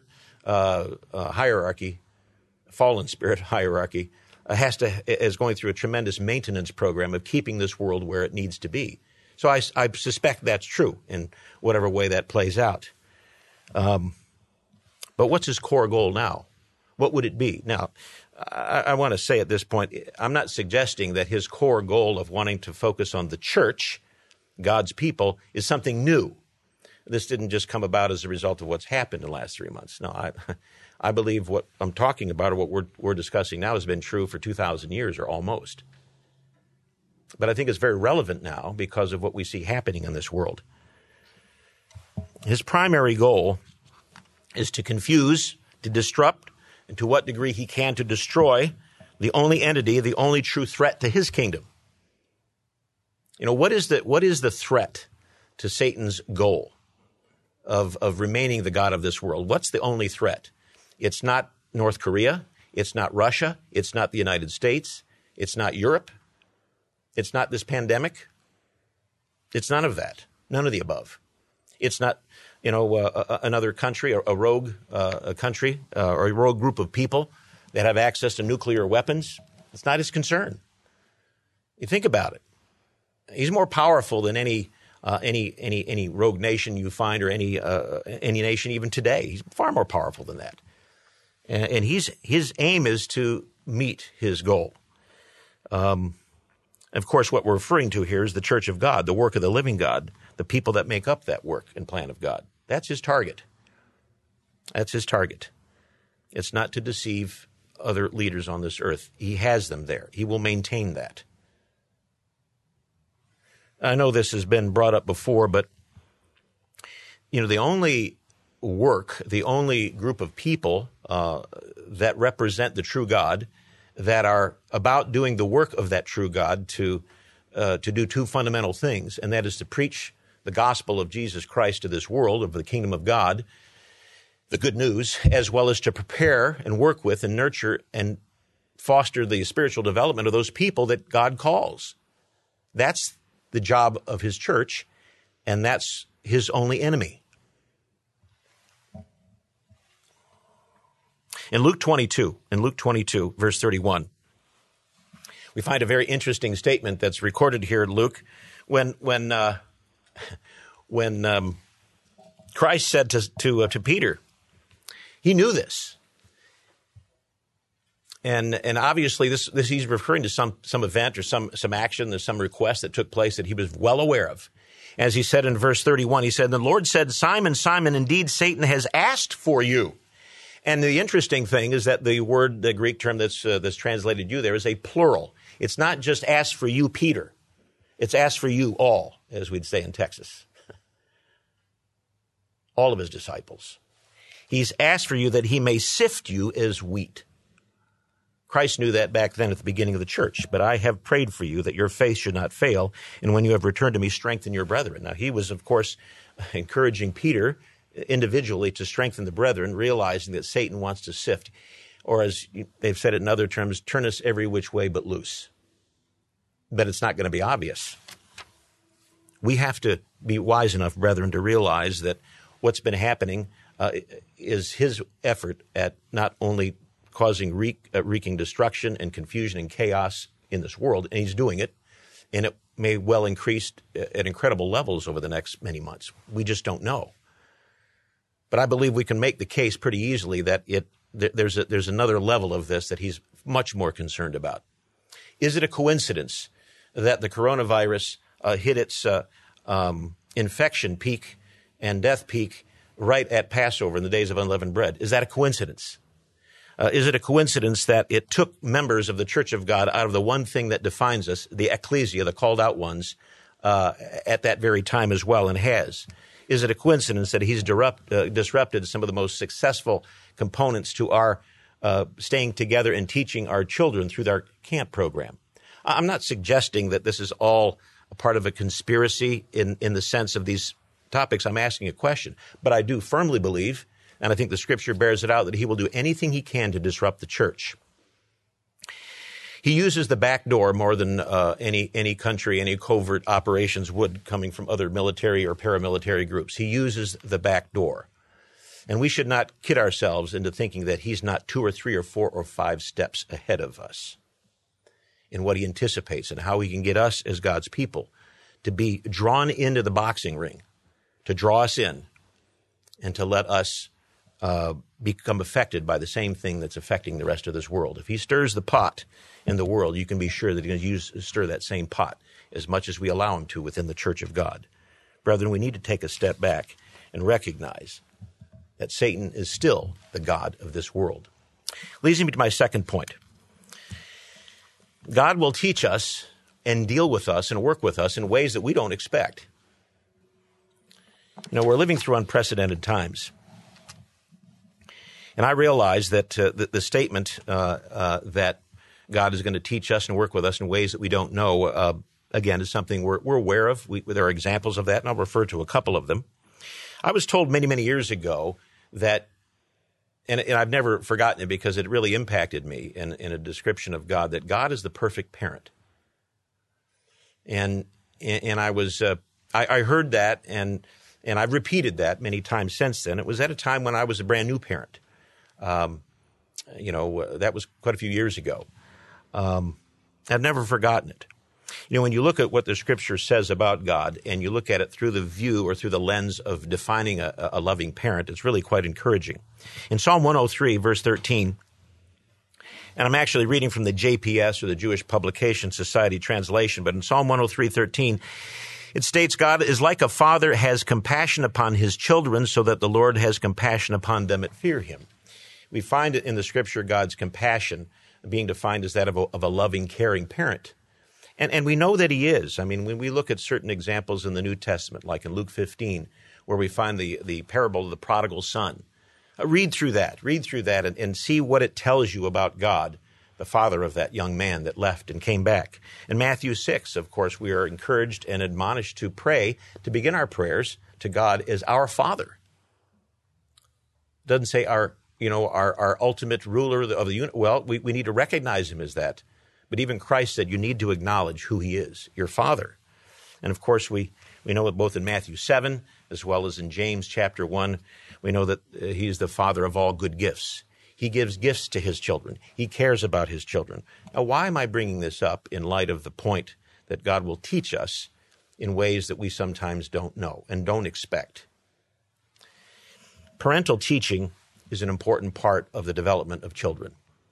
A: hierarchy, fallen spirit hierarchy, is going through a tremendous maintenance program of keeping this world where it needs to be. So I suspect that's true in whatever way that plays out. But what's his core goal now? What would it be? Now, I want to say at this point, I'm not suggesting that his core goal of wanting to focus on the church, God's people, is something new. This didn't just come about as a result of what's happened in the last 3 months. No, I believe what I'm talking about or what we're discussing now has been true for 2,000 years or almost. But I think it's very relevant now because of what we see happening in this world. His primary goal is to confuse, to disrupt, and to what degree he can to destroy the only entity, the only true threat to his kingdom. What is the threat to Satan's goal? of remaining the God of this world. What's the only threat? It's not North Korea. It's not Russia. It's not the United States. It's not Europe. It's not this pandemic. It's none of that. None of the above. It's not, another country, a rogue country, or a rogue group of people that have access to nuclear weapons. It's not his concern. You think about it. He's more powerful than any rogue nation you find, or any nation even today. He's far more powerful than that. And his aim is to meet his goal. Of course, what we're referring to here is the church of God, the work of the living God, the people that make up that work and plan of God. That's his target. That's his target. It's not to deceive other leaders on this earth. He has them there. He will maintain that. I know this has been brought up before, but, the only group of people that represent the true God, that are about doing the work of that true God to do two fundamental things, and that is to preach the gospel of Jesus Christ to this world, of the kingdom of God, the good news, as well as to prepare and work with and nurture and foster the spiritual development of those people that God calls. That's the job of his church, and that's his only enemy. In Luke 22, verse 31, we find a very interesting statement that's recorded here in Luke when Christ said to Peter, he knew this. And obviously this he's referring to some event or some action, there's some request that took place that he was well aware of. As he said in verse 31, he said, "The Lord said, Simon, Simon, indeed Satan has asked for you." And the interesting thing is that the Greek term that's translated "you" there is a plural. It's not just asked for you, Peter. It's asked for you all, as we'd say in Texas. All of his disciples. He's asked for you that he may sift you as wheat. Christ knew that back then at the beginning of the church. "But I have prayed for you that your faith should not fail, and when you have returned to me, strengthen your brethren." Now, he was, of course, encouraging Peter individually to strengthen the brethren, realizing that Satan wants to sift, or as they've said it in other terms, turn us every which way but loose. But it's not going to be obvious. We have to be wise enough, brethren, to realize that what's been happening is his effort at not only causing wreaking destruction and confusion and chaos in this world, and he's doing it, and it may well increase at incredible levels over the next many months. We just don't know. But I believe we can make the case pretty easily that there's another level of this that he's much more concerned about. Is it a coincidence that the coronavirus hit its infection peak and death peak right at Passover in the days of unleavened bread? Is that a coincidence? Is it a coincidence that it took members of the Church of God out of the one thing that defines us, the ecclesia, the called out ones, at that very time as well, and has? Is it a coincidence that he's disrupted some of the most successful components to our staying together and teaching our children through our camp program? I'm not suggesting that this is all a part of a conspiracy in the sense of these topics. I'm asking a question. But I do firmly believe, and I think the Scripture bears it out, that he will do anything he can to disrupt the church. He uses the back door more than any country, any covert operations would, coming from other military or paramilitary groups. He uses the back door. And we should not kid ourselves into thinking that he's not 2 or 3 or 4 or 5 steps ahead of us in what he anticipates and how he can get us as God's people to be drawn into the boxing ring, to draw us in, and to let us become affected by the same thing that's affecting the rest of this world. If he stirs the pot in the world, you can be sure that he's going to stir that same pot as much as we allow him to within the church of God. Brethren, we need to take a step back and recognize that Satan is still the god of this world. Leads me to my second point. God will teach us and deal with us and work with us in ways that we don't expect. We're living through unprecedented times. And I realize that the statement that God is going to teach us and work with us in ways that we don't know, again, is something we're aware of. There are examples of that, and I'll refer to a couple of them. I was told many, many years ago that, and I've never forgotten it because it really impacted me in a description of God, that God is the perfect parent. And I was, I heard that and I've repeated that many times since then. It was at a time when I was a brand new parent. That was quite a few years ago. I've never forgotten it. When you look at what the Scripture says about God and you look at it through the view or through the lens of defining a loving parent, it's really quite encouraging. In Psalm 103, verse 13, and I'm actually reading from the JPS, or the Jewish Publication Society translation, but in Psalm 103:13, it states, God is like a father has compassion upon his children, so that the Lord has compassion upon them that fear him. We find it in the Scripture, God's compassion being defined as that of a loving, caring parent. And we know that he is. I mean, when we look at certain examples in the New Testament, like in Luke 15, where we find the parable of the prodigal son, read through that and see what it tells you about God, the father of that young man that left and came back. In Matthew 6, of course, we are encouraged and admonished to pray, to begin our prayers to God as our Father. It doesn't say our ultimate ruler of the universe. Well, we need to recognize him as that. But even Christ said you need to acknowledge who he is, your Father. And of course, we know it both in Matthew 7 as well as in James chapter 1. We know that he's the Father of all good gifts. He gives gifts to his children. He cares about his children. Now, why am I bringing this up in light of the point that God will teach us in ways that we sometimes don't know and don't expect? Parental teaching is an important part of the development of children.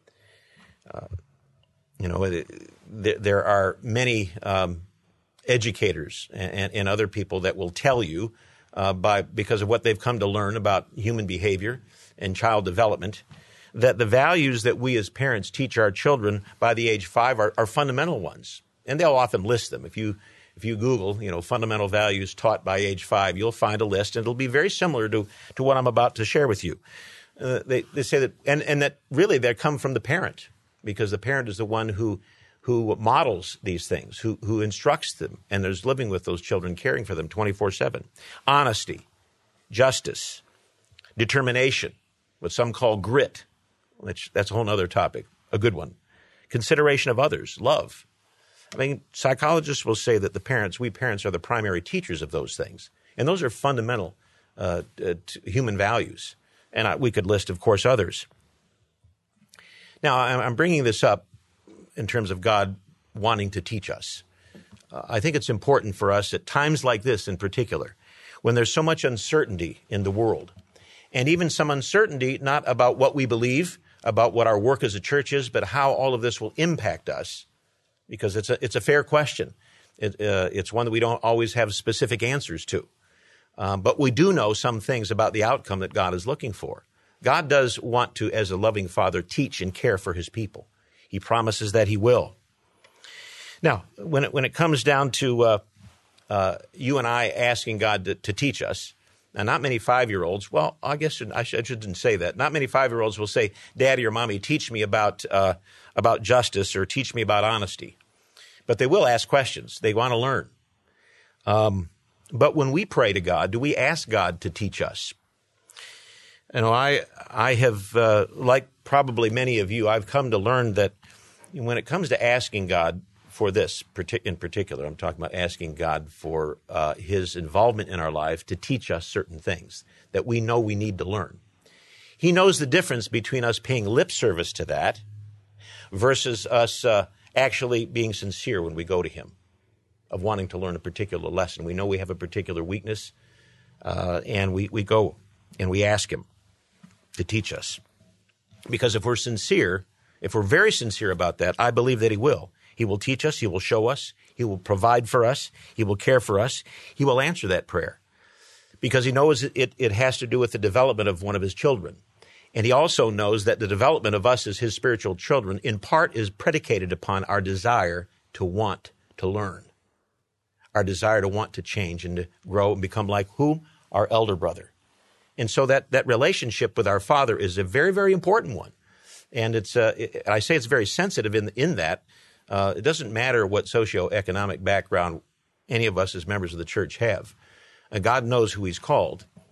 A: There are many educators and other people that will tell you because of what they've come to learn about human behavior and child development, that the values that we as parents teach our children by the age 5 are fundamental ones. And they'll often list them. If you Google, fundamental values taught by age 5, you'll find a list, and it'll be very similar to what I'm about to share with you. They say that, and that really they come from the parent, because the parent is the one who models these things, who instructs them, and is living with those children, caring for them 24/7. Honesty, justice, determination, what some call grit, which that's a whole other topic, a good one. Consideration of others, love. I mean, psychologists will say that we parents are the primary teachers of those things. And those are fundamental to human values. And we could list, of course, others. Now, I'm bringing this up in terms of God wanting to teach us. I think it's important for us at times like this in particular, when there's so much uncertainty in the world, and even some uncertainty not about what we believe, about what our work as a church is, but how all of this will impact us, because it's a fair question. It's one that we don't always have specific answers to. But we do know some things about the outcome that God is looking for. God does want to, as a loving father, teach and care for his people. He promises that he will. Now, when it comes down to you and I asking God to teach us, now not many 5-year-olds, well, I guess I shouldn't say that. Not many 5-year-olds will say, Daddy or Mommy, teach me about justice or teach me about honesty. But they will ask questions. They want to learn. But when we pray to God, do we ask God to teach us? I have, like probably many of you, I've come to learn that when it comes to asking God for this in particular, I'm talking about asking God for his involvement in our life to teach us certain things that we know we need to learn. He knows the difference between us paying lip service to that versus us actually being sincere when we go to him, of wanting to learn a particular lesson. We know we have a particular weakness, and we go and we ask him to teach us. Because if we're sincere, if we're very sincere about that, I believe that he will. He will teach us. He will show us. He will provide for us. He will care for us. He will answer that prayer because he knows it has to do with the development of one of his children. And he also knows that the development of us as his spiritual children in part is predicated upon our desire to want to learn, our desire to want to change and to grow and become like whom? Our elder brother. And so that relationship with our Father is a very, very important one. And I say it's very sensitive in that. It doesn't matter what socioeconomic background any of us as members of the church have. God knows who he's called,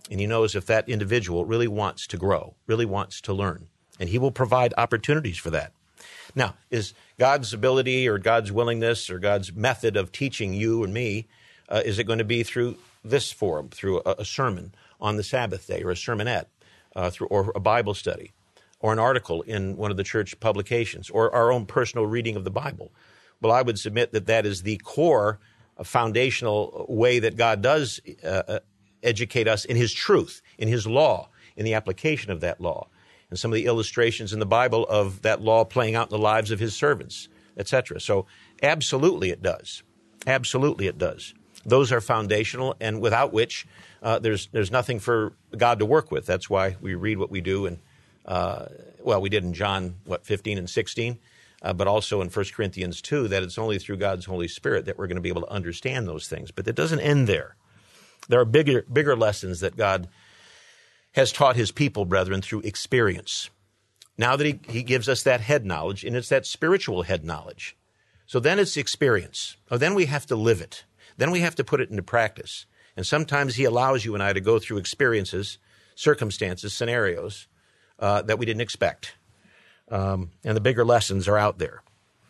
A: And he knows if that individual really wants to grow, really wants to learn. And he will provide opportunities for that. Now, is God's ability or God's willingness or God's method of teaching you and me, is it going to be through this forum, through a sermon on the Sabbath day or a sermonette, or a Bible study, or an article in one of the church publications, or our own personal reading of the Bible? Well, I would submit that that is the core, foundational way that God does educate us in his truth, in his law, in the application of that law, and some of the illustrations in the Bible of that law playing out in the lives of his servants, etc. So absolutely it does. Absolutely it does. Those are foundational, and without which there's nothing for God to work with. That's why we read what we do, and we did in John, 15 and 16, but also in 1 Corinthians 2, that it's only through God's Holy Spirit that we're going to be able to understand those things. But it doesn't end there. There are bigger lessons that God has taught his people, brethren, through experience. Now that he gives us that head knowledge, and it's that spiritual head knowledge. So then it's experience. Then we have to live it. Then we have to put it into practice. And sometimes he allows you and I to go through experiences, circumstances, scenarios that we didn't expect. And the bigger lessons are out there.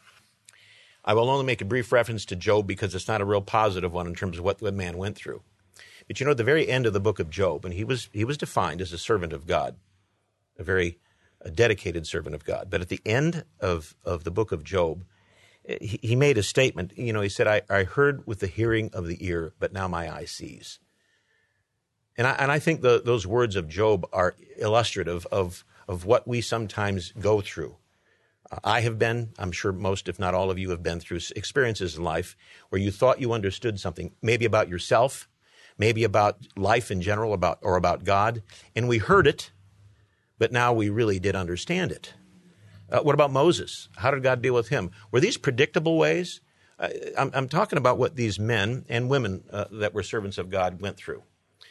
A: I will only make a brief reference to Job because it's not a real positive one in terms of what the man went through. But at the very end of the book of Job, and he was defined as a servant of God, a dedicated servant of God. But at the end of the book of Job, he made a statement. He said, I heard with the hearing of the ear, but now my eye sees. And I think those words of Job are illustrative of what we sometimes go through. I have been, I'm sure most, if not all of you, have been through experiences in life where you thought you understood something, maybe about yourself, maybe about life in general, about God, and we heard it, but now we really did understand it. What about Moses? How did God deal with him? Were these predictable ways? I'm talking about what these men and women that were servants of God went through.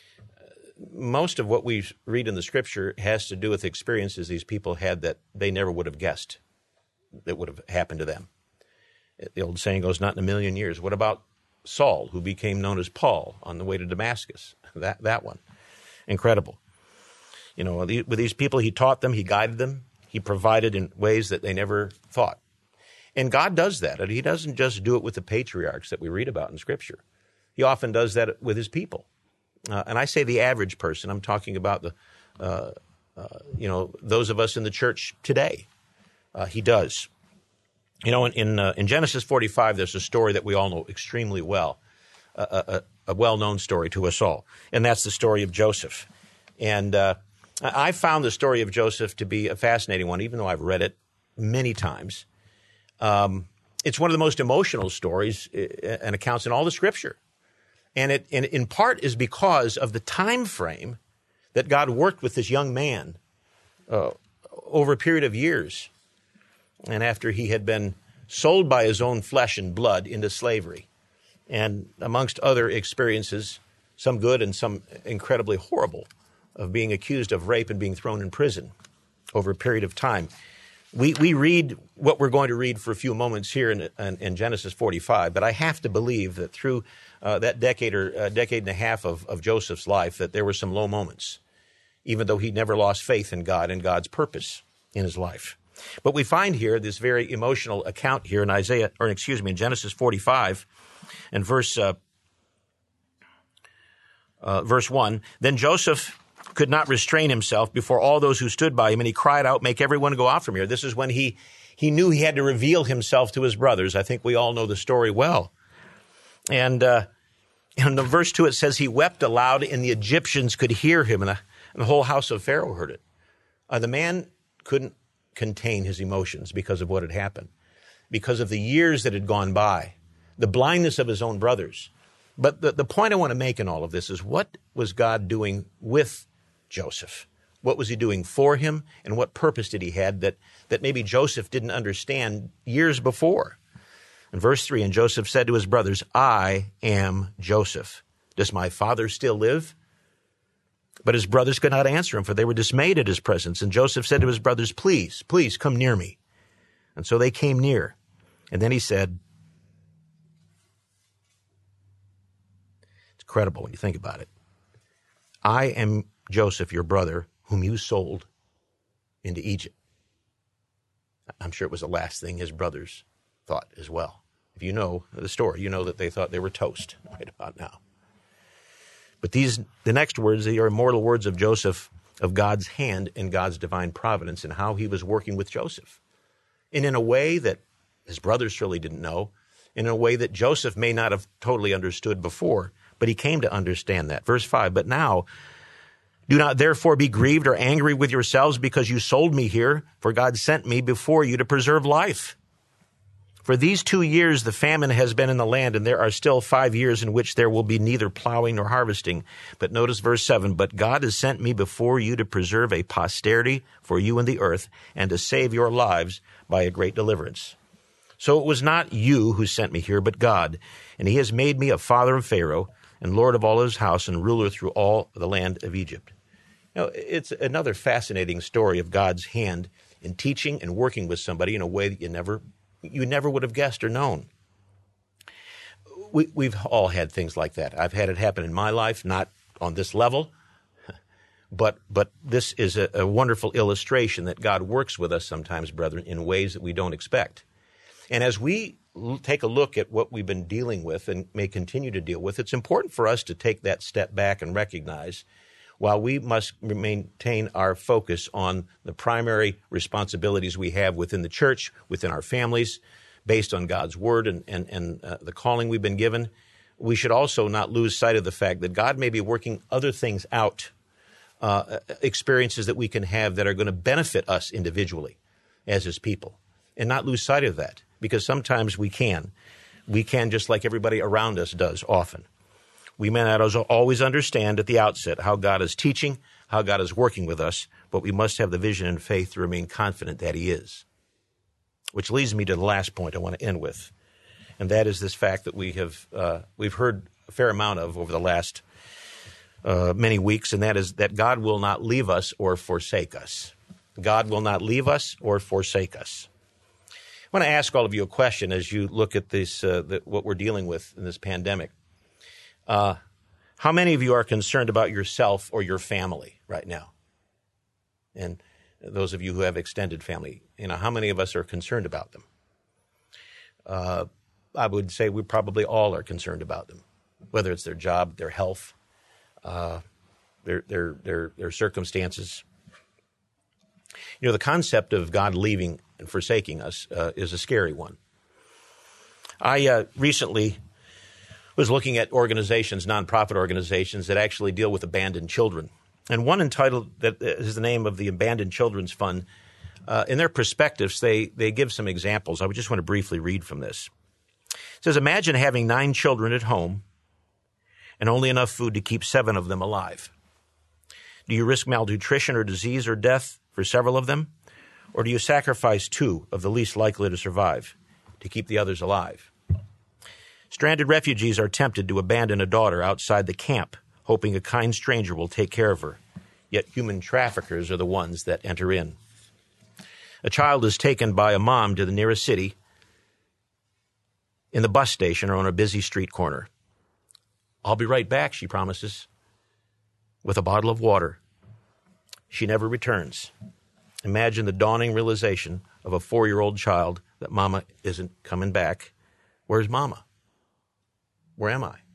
A: Most of what we read in the Scripture has to do with experiences these people had that they never would have guessed that would have happened to them. The old saying goes, not in a million years. What about Saul, who became known as Paul on the way to Damascus? That one. Incredible. With these people, he taught them, he guided them, he provided in ways that they never thought. And God does that. And he doesn't just do it with the patriarchs that we read about in Scripture. He often does that with his people. And I say the average person. I'm talking about those of us in the church today. He does. In Genesis 45, there's a story that we all know extremely well, a well-known story to us all, and that's the story of Joseph. And I found the story of Joseph to be a fascinating one, even though I've read it many times. It's one of the most emotional stories and accounts in all the Scripture. And it in part is because of the time frame that God worked with this young man over a period of years. And after he had been sold by his own flesh and blood into slavery, and amongst other experiences, some good and some incredibly horrible, of being accused of rape and being thrown in prison over a period of time. We read what we're going to read for a few moments here in Genesis 45, but I have to believe that through that decade or decade and a half of Joseph's life, that there were some low moments, even though he never lost faith in God and God's purpose in his life. But we find here this very emotional account here in Genesis 45 and verse 1. Then Joseph could not restrain himself before all those who stood by him, and he cried out, "Make everyone go out from here." This is when he knew he had to reveal himself to his brothers. I think we all know the story well. And in the verse 2, it says he wept aloud, and the Egyptians could hear him, and the whole house of Pharaoh heard it. The man couldn't contain his emotions because of what had happened, because of the years that had gone by, the blindness of his own brothers. But the point I want to make in all of this is, what was God doing with Joseph? What was he doing for him? And what purpose did he have that maybe Joseph didn't understand years before? In verse 3, and Joseph said to his brothers, "I am Joseph. Does my father still live?" But his brothers could not answer him, for they were dismayed at his presence. And Joseph said to his brothers, please come near me. And so they came near. And then he said, it's incredible when you think about it, I am Joseph, your brother, whom you sold into Egypt. I'm sure it was the last thing his brothers thought as well. If you know the story, you know that they thought they were toast right about now. But the next words, they are immortal words of Joseph, of God's hand and God's divine providence and how he was working with Joseph. And in a way that his brothers surely didn't know, in a way that Joseph may not have totally understood before, but he came to understand that. Verse 5, but now do not therefore be grieved or angry with yourselves because you sold me here, for God sent me before you to preserve life. For these 2 years the famine has been in the land, and there are still 5 years in which there will be neither plowing nor harvesting. But notice verse 7, but God has sent me before you to preserve a posterity for you in the earth, and to save your lives by a great deliverance. So it was not you who sent me here, but God, and he has made me a father of Pharaoh, and lord of all his house, and ruler through all the land of Egypt. Now, it's another fascinating story of God's hand in teaching and working with somebody in a way that you never would have guessed or known. We've all had things like that. I've had it happen in my life, not on this level, but this is a wonderful illustration that God works with us sometimes, brethren, in ways that we don't expect. And as we take a look at what we've been dealing with and may continue to deal with, it's important for us to take that step back and recognize, while we must maintain our focus on the primary responsibilities we have within the church, within our families, based on God's word and the calling we've been given, we should also not lose sight of the fact that God may be working other things out, experiences that we can have that are going to benefit us individually as his people, and not lose sight of that, because sometimes we can just like everybody around us does often. We may not always understand at the outset how God is teaching, how God is working with us, but we must have the vision and faith to remain confident that he is. Which leads me to the last point I want to end with, and that is this fact that we've heard a fair amount of over the last many weeks, and that is that God will not leave us or forsake us. God will not leave us or forsake us. I want to ask all of you a question as you look at this, what we're dealing with in this pandemic. How many of you are concerned about yourself or your family right now? And those of you who have extended family, how many of us are concerned about them? I would say we probably all are concerned about them, whether it's their job, their health, their circumstances. The concept of God leaving and forsaking us is a scary one. I recently was looking at organizations, nonprofit organizations that actually deal with abandoned children. And one entitled, that is the name of the Abandoned Children's Fund, in their perspectives, they give some examples. I would just want to briefly read from this. It says, imagine having 9 children at home and only enough food to keep 7 of them alive. Do you risk malnutrition or disease or death for several of them? Or do you sacrifice 2 of the least likely to survive to keep the others alive? Stranded refugees are tempted to abandon a daughter outside the camp, hoping a kind stranger will take care of her. Yet human traffickers are the ones that enter in. A child is taken by a mom to the nearest city in the bus station or on a busy street corner. I'll be right back, she promises, with a bottle of water. She never returns. Imagine the dawning realization of a 4-year-old child that mama isn't coming back. Where's mama? Where am I?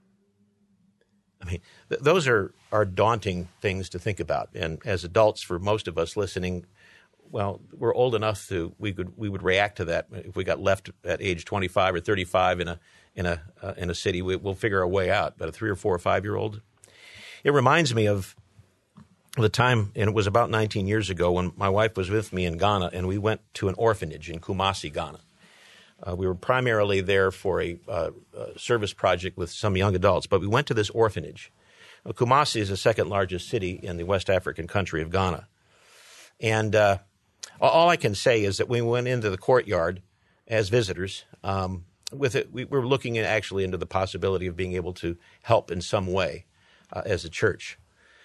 A: Those are daunting things to think about. And as adults, for most of us listening, well, we're old enough to we would react to that. If we got left at age 25 or 35 in a city, we'll figure a way out. But a 3 or 4 or 5-year-old, it reminds me of the time, and it was about 19 years ago when my wife was with me in Ghana, and we went to an orphanage in Kumasi, Ghana. We were primarily there for a service project with some young adults, but we went to this orphanage. Kumasi is the second largest city in the West African country of Ghana. And all I can say is that we went into the courtyard as visitors. We were looking actually into the possibility of being able to help in some way as a church.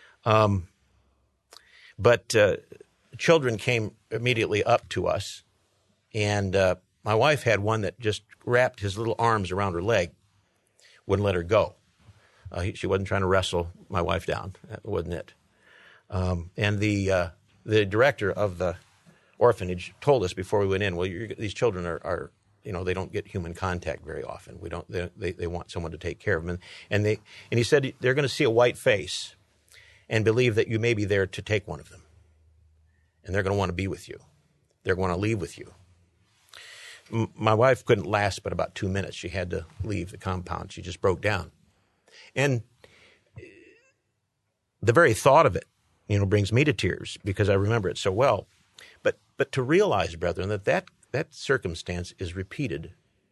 A: But children came immediately up to us, and my wife had one that just wrapped his little arms around her leg, wouldn't let her go. She wasn't trying to wrestle my wife down. That wasn't it. And the director of the orphanage told us before we went in, well, these children are they don't get human contact very often. They want someone to take care of them. And he said they're going to see a white face and believe that you may be there to take one of them. And they're going to want to be with you. They're going to leave with you. My wife couldn't last but about 2 minutes. She had to leave the compound. She just broke down. And the very thought of it, brings me to tears because I remember it so well. But to realize, brethren, that circumstance is repeated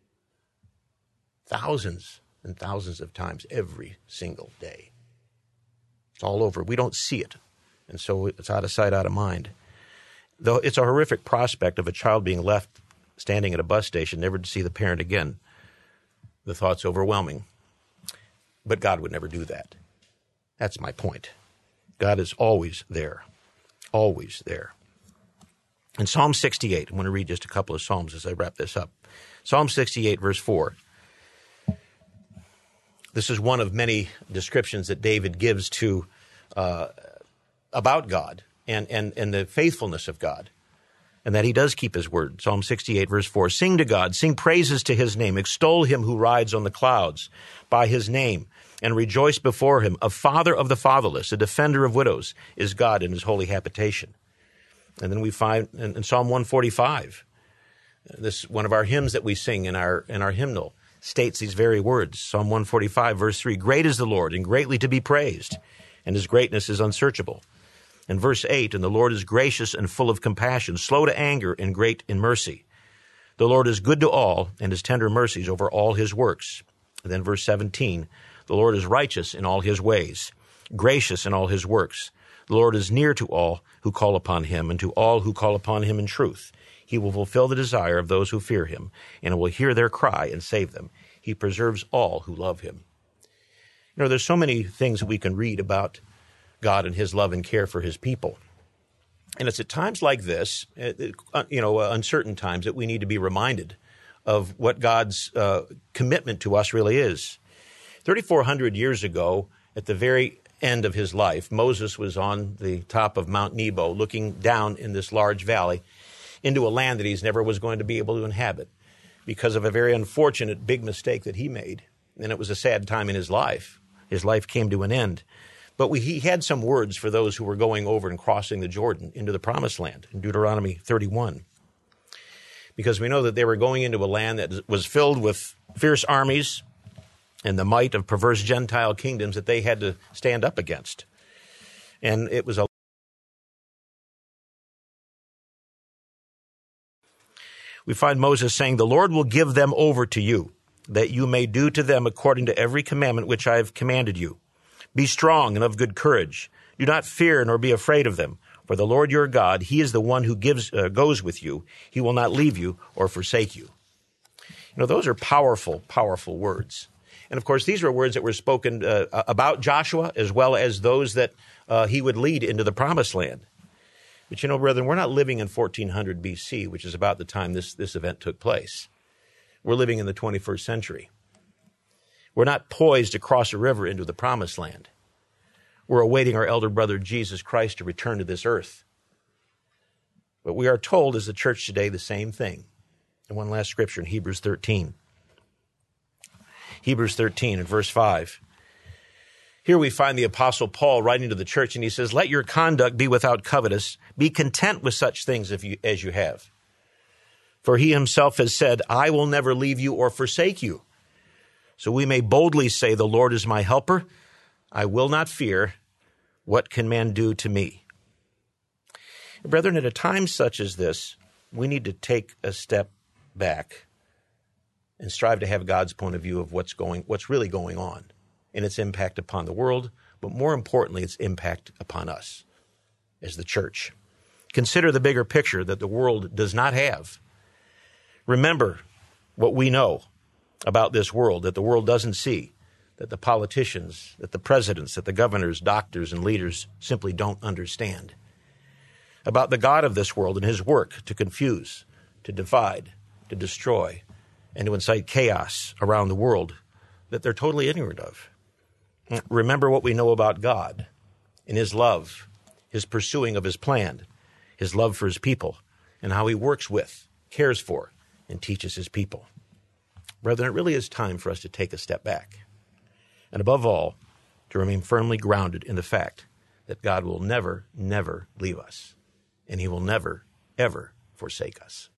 A: thousands and thousands of times every single day. It's all over. We don't see it. And so it's out of sight, out of mind. Though it's a horrific prospect of a child being left standing at a bus station, never to see the parent again. The thought's overwhelming. But God would never do that. That's my point. God is always there. Always there. In Psalm 68, I'm going to read just a couple of Psalms as I wrap this up. Psalm 68, verse 4. This is one of many descriptions that David gives to about God and the faithfulness of God, and that he does keep his word. Psalm 68, verse 4. Sing to God, sing praises to his name, extol him who rides on the clouds by his name, and rejoice before him. A father of the fatherless, a defender of widows, is God in his holy habitation. And then we find in Psalm 145, this one of our hymns that we sing in our hymnal, states these very words. Psalm 145, verse 3, great is the Lord and greatly to be praised, and his greatness is unsearchable. And verse 8, and the Lord is gracious and full of compassion, slow to anger and great in mercy. The Lord is good to all, and his tender mercies over all his works. And then verse 17, the Lord is righteous in all his ways, gracious in all his works. The Lord is near to all who call upon him, and to all who call upon him in truth. He will fulfill the desire of those who fear him, and will hear their cry and save them. He preserves all who love him. There's so many things that we can read about God and his love and care for his people. And it's at times like this, uncertain times, that we need to be reminded of what God's commitment to us really is. 3,400 years ago, at the very end of his life, Moses was on the top of Mount Nebo looking down in this large valley into a land that he's never was going to be able to inhabit because of a very unfortunate big mistake that he made. And it was a sad time in his life. His life came to an end. But he had some words for those who were going over and crossing the Jordan into the promised land in Deuteronomy 31. Because we know that they were going into a land that was filled with fierce armies and the might of perverse Gentile kingdoms that they had to stand up against. And it was we find Moses saying, the Lord will give them over to you, that you may do to them according to every commandment which I have commanded you. Be strong and of good courage. Do not fear nor be afraid of them. For the Lord your God, he is the one who goes with you. He will not leave you or forsake you. Those are powerful, powerful words. And of course, these were words that were spoken about Joshua as well as those that he would lead into the promised land. But brethren, we're not living in 1400 BC, which is about the time this event took place. We're living in the 21st century. We're not poised to cross a river into the promised land. We're awaiting our elder brother Jesus Christ to return to this earth. But we are told as the church today the same thing. And one last scripture in Hebrews 13. Hebrews 13 and verse 5. Here we find the Apostle Paul writing to the church, and he says, let your conduct be without covetous. Be content with such things as you have. For he himself has said, I will never leave you or forsake you. So we may boldly say, the Lord is my helper. I will not fear. What can man do to me? Brethren, at a time such as this, we need to take a step back and strive to have God's point of view of what's really going on and its impact upon the world, but more importantly, its impact upon us as the church. Consider the bigger picture that the world does not have. Remember what we know about this world, that the world doesn't see, that the politicians, that the presidents, that the governors, doctors, and leaders simply don't understand. About the God of this world and his work to confuse, to divide, to destroy, and to incite chaos around the world that they're totally ignorant of. remember what we know about God and his love, his pursuing of his plan, his love for his people, and how he works with, cares for, and teaches his people. Brethren, it really is time for us to take a step back. And above all, to remain firmly grounded in the fact that God will never, never leave us. And he will never, ever forsake us.